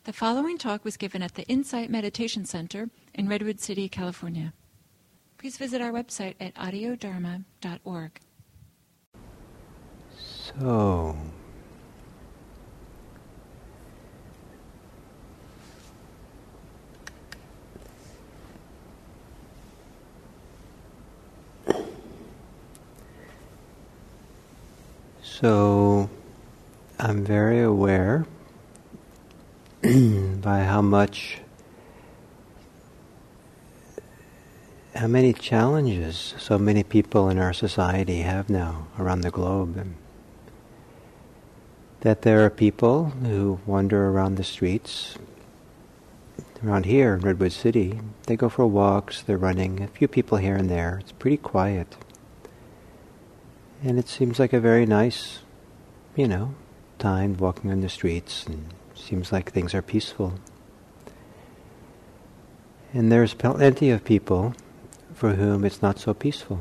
The following talk was given at the Insight Meditation Center in Redwood City, California. Please visit our website at audiodharma.org. So I'm very aware by how many challenges so many people in our society have now around the globe. And that there are people who wander around the streets. Around here in Redwood City, they go for walks, they're running, a few people here and there. It's pretty quiet. And it seems like a very nice, time walking on the streets, and seems like things are peaceful. And there's plenty of people for whom it's not so peaceful.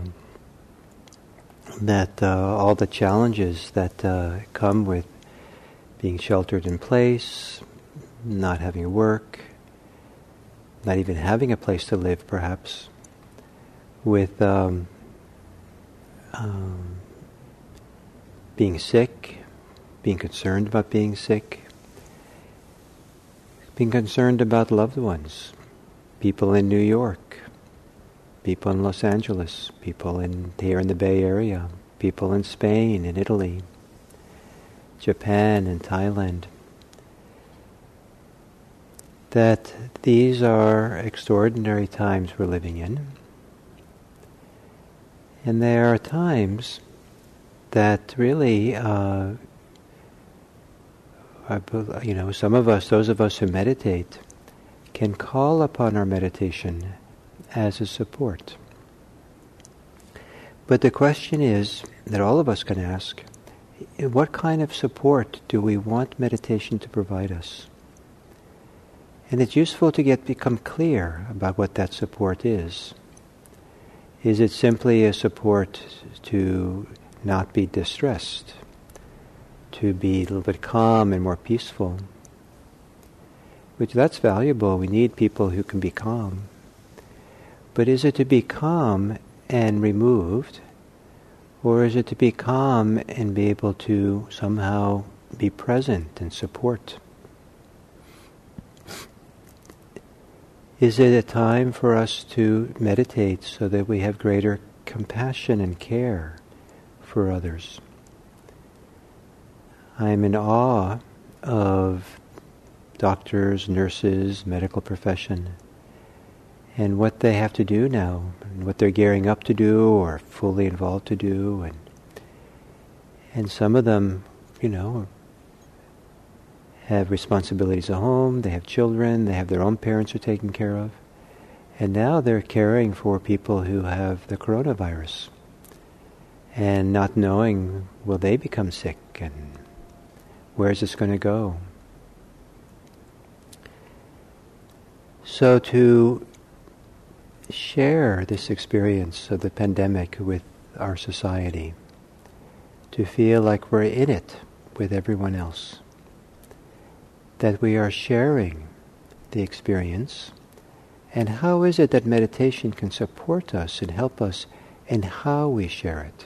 That all the challenges that come with being sheltered in place, not having work, not even having a place to live perhaps, with being sick, being concerned about being sick, being concerned about loved ones, people in New York, people in Los Angeles, people here in the Bay Area, people in Spain and Italy, Japan and Thailand. That these are extraordinary times we're living in. And there are times that really, some of us, those of us who meditate, can call upon our meditation as a support. But the question is, that all of us can ask, what kind of support do we want meditation to provide us? And it's useful to become clear about what that support is. Is it simply a support to not be distressed, to be a little bit calm and more peaceful? Which that's valuable. We need people who can be calm. But is it to be calm and removed, or is it to be calm and be able to somehow be present and support? Is it a time for us to meditate so that we have greater compassion and care for others? I'm in awe of doctors, nurses, medical profession, and what they have to do now, and what they're gearing up to do or fully involved to do. And some of them, have responsibilities at home, they have children, they have their own parents who are taken care of. And now they're caring for people who have the coronavirus and not knowing, will they become sick and where is this going to go? So to share this experience of the pandemic with our society, to feel like we're in it with everyone else, that we are sharing the experience, and how is it that meditation can support us and help us in how we share it?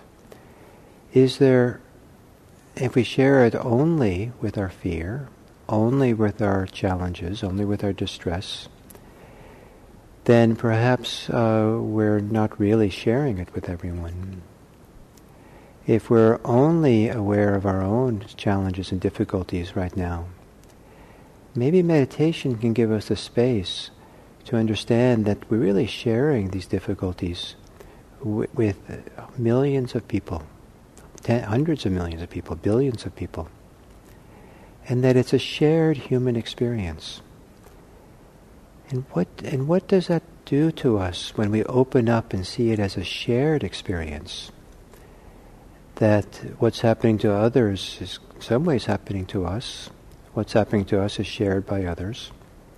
If we share it only with our fear, only with our challenges, only with our distress, then perhaps we're not really sharing it with everyone. If we're only aware of our own challenges and difficulties right now, maybe meditation can give us the space to understand that we're really sharing these difficulties with millions of people, hundreds of millions of people, billions of people, and that it's a shared human experience. And what does that do to us when we open up and see it as a shared experience? That what's happening to others is in some ways happening to us. What's happening to us is shared by others.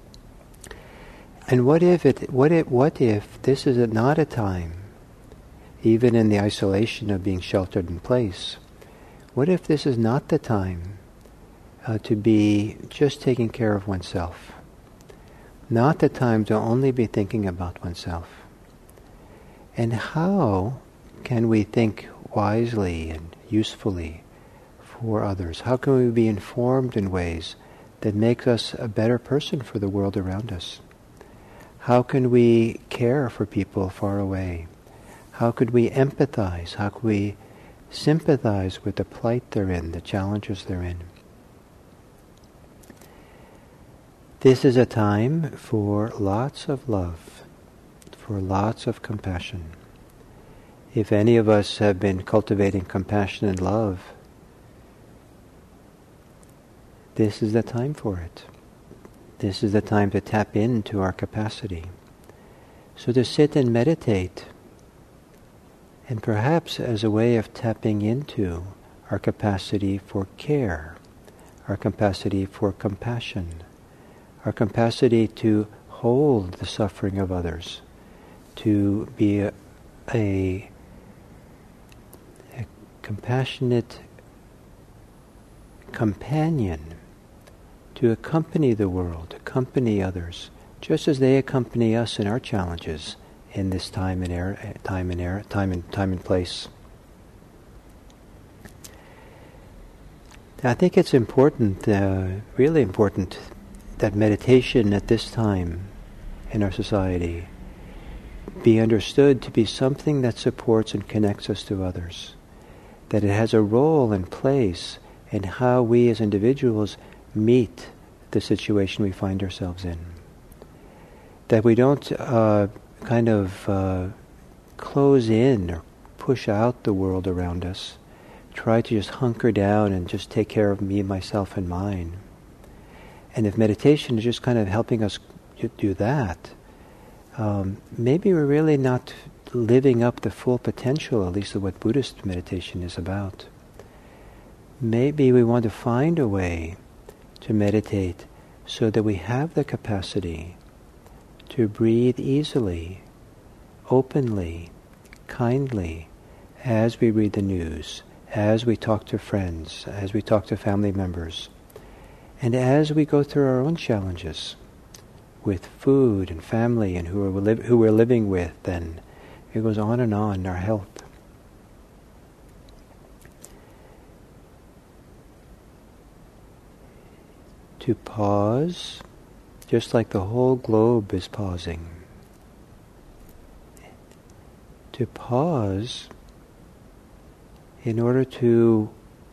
And what if this is not a time, even in the isolation of being sheltered in place, what if this is not the time to be just taking care of oneself. Not the time to only be thinking about oneself. And how can we think wisely and usefully for others? How can we be informed in ways that make us a better person for the world around us? How can we care for people far away? How could we empathize? How could we sympathize with the plight they're in, the challenges they're in? This is a time for lots of love, for lots of compassion. If any of us have been cultivating compassion and love, this is the time for it. This is the time to tap into our capacity. So to sit and meditate, and perhaps as a way of tapping into our capacity for care, our capacity for compassion, our capacity to hold the suffering of others, to be a compassionate companion, to accompany the world, accompany others, just as they accompany us in our challenges in this time and place. I think it's important, really important, that meditation at this time in our society be understood to be something that supports and connects us to others. That it has a role and place in how we as individuals meet the situation we find ourselves in. That we don't close in or push out the world around us, try to just hunker down and just take care of me, myself, and mine. And if meditation is just kind of helping us do that, maybe we're really not living up the full potential, at least of what Buddhist meditation is about. Maybe we want to find a way to meditate so that we have the capacity to breathe easily, openly, kindly, as we read the news, as we talk to friends, as we talk to family members, and as we go through our own challenges with food and family and who we're living with, and it goes on and on, our health. To pause, just like the whole globe is pausing. To pause in order to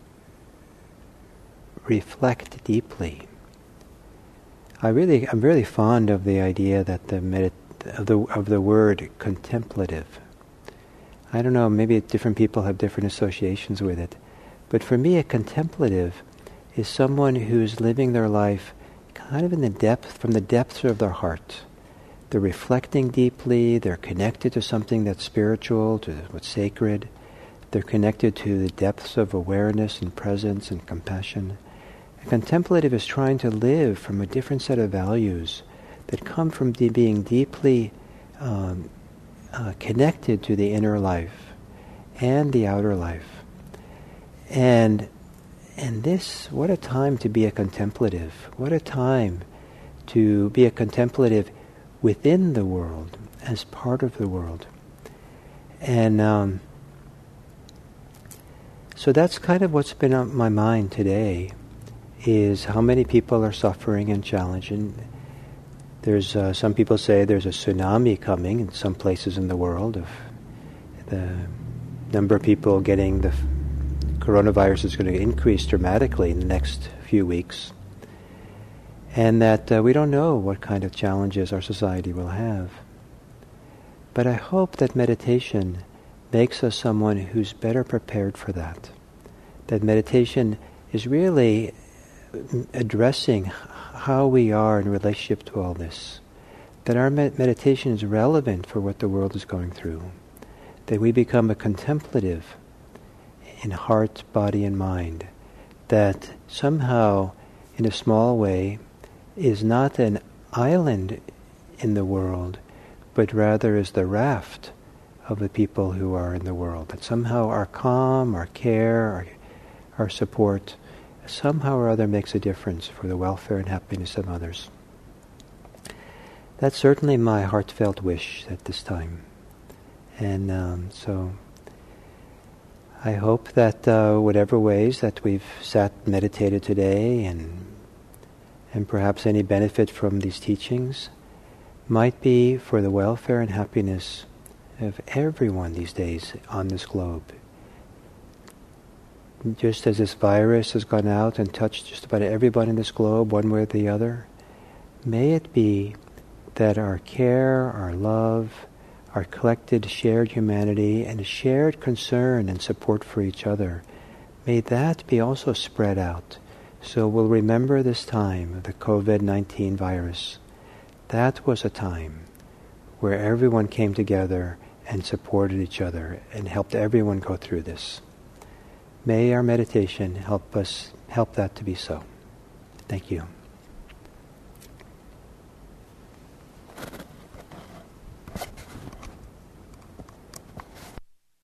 reflect deeply. I'm really fond of the idea that of the word contemplative. I don't know, maybe different people have different associations with it, but for me a contemplative is someone who's living their life kind of from the depths of their heart. They're reflecting deeply, they're connected to something that's spiritual, to what's sacred. They're connected to the depths of awareness and presence and compassion. A contemplative is trying to live from a different set of values that come from being deeply connected to the inner life and the outer life. And this, what a time to be a contemplative. What a time to be a contemplative within the world, as part of the world. And so that's kind of what's been on my mind today, is how many people are suffering and challenging. There's some people say there's a tsunami coming in some places in the world of the number of people getting the coronavirus is going to increase dramatically in the next few weeks, and that we don't know what kind of challenges our society will have. But I hope that meditation makes us someone who's better prepared for that. That meditation is really addressing how we are in relationship to all this. That our meditation is relevant for what the world is going through. That we become a contemplative in heart, body, and mind. That somehow, in a small way, is not an island in the world, but rather is the raft of the people who are in the world. That somehow our calm, our care, our support somehow or other makes a difference for the welfare and happiness of others. That's certainly my heartfelt wish at this time. And so I hope that whatever ways that we've meditated today and perhaps any benefit from these teachings might be for the welfare and happiness of everyone these days on this globe. Just as this virus has gone out and touched just about everybody in this globe, one way or the other, may it be that our care, our love, our collected shared humanity and shared concern and support for each other, may that be also spread out. So we'll remember this time of the COVID-19 virus. That was a time where everyone came together and supported each other and helped everyone go through this. May our meditation help that to be so. Thank you.